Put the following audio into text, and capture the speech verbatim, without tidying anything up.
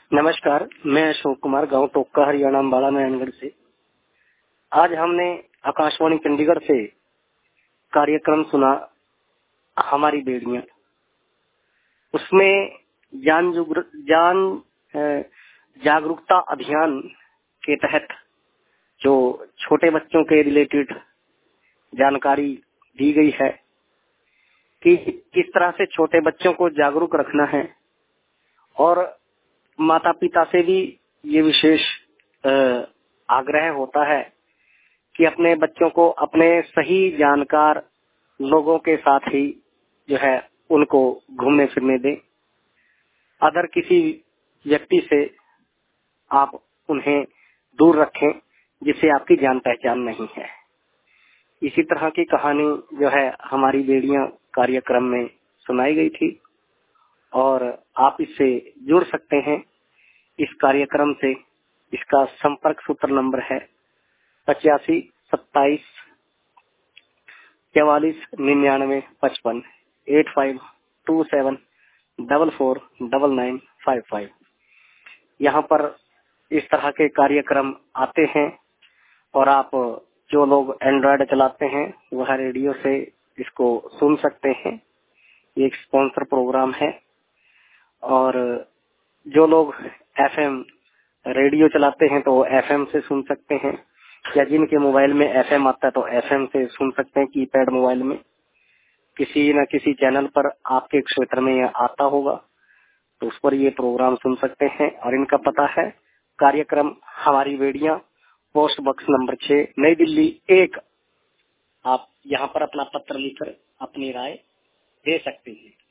नमस्कार, मैं अशोक कुमार, गांव टोका, हरियाणा, अम्बाला नारायणगढ़ से। आज हमने आकाशवाणी चंडीगढ़ से कार्यक्रम सुना हमारी बेड़ियां। उसमें जान जान जागरूकता अभियान के तहत जो छोटे बच्चों के रिलेटेड जानकारी दी गई है कि किस तरह से छोटे बच्चों को जागरूक रखना है, और माता पिता से भी ये विशेष आग्रह होता है कि अपने बच्चों को अपने सही जानकार लोगों के साथ ही जो है उनको घूमने फिरने दें। अदर किसी व्यक्ति से आप उन्हें दूर रखें जिससे आपकी जान पहचान नहीं है। इसी तरह की कहानी जो है हमारी बेड़ियां कार्यक्रम में सुनाई गई थी, और आप इससे जुड़ सकते हैं इस कार्यक्रम से। इसका संपर्क सूत्र नंबर है पचासी सत्ताईस चवालीस निन्यानवे पचपन eight five two seven double four double nine five five. यहाँ पर इस तरह के कार्यक्रम आते हैं, और आप जो लोग एंड्रॉयड चलाते हैं वह रेडियो से इसको सुन सकते हैं। ये एक स्पॉन्सर प्रोग्राम है। और जो लोग एफएम रेडियो चलाते हैं तो एफएम से सुन सकते हैं, या जिनके मोबाइल में एफएम आता है तो एफएम से सुन सकते हैं। कीपैड मोबाइल में किसी न किसी चैनल पर आपके क्षेत्र में यह आता होगा तो उस पर ये प्रोग्राम सुन सकते हैं। और इनका पता है कार्यक्रम हमारी बेड़ियां, पोस्ट बॉक्स नंबर छह, नई दिल्ली एक। आप यहाँ पर अपना पत्र लिखकर अपनी राय दे सकते हैं।